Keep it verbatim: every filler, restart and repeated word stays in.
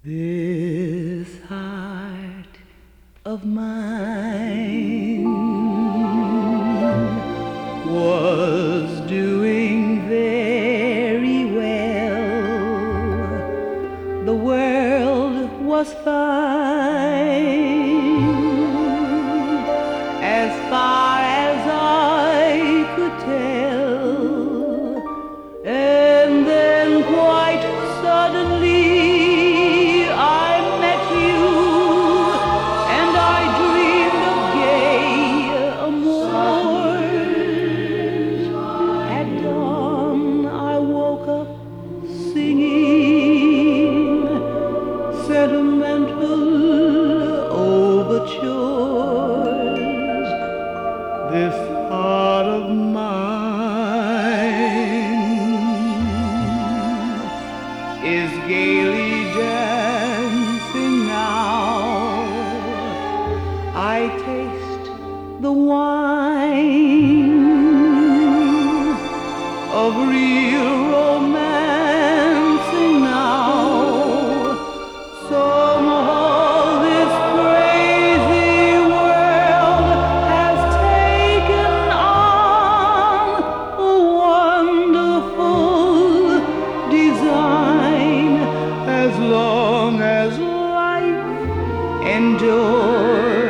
This heart of mine was doing very well. The world was fine as far as I could tell, and then quite suddenly sentimental overtures. This heart of mine is gaily dancing now. I taste the wine of real romancing now. Somehow this crazy world has taken on a wonderful design. As long as life endures,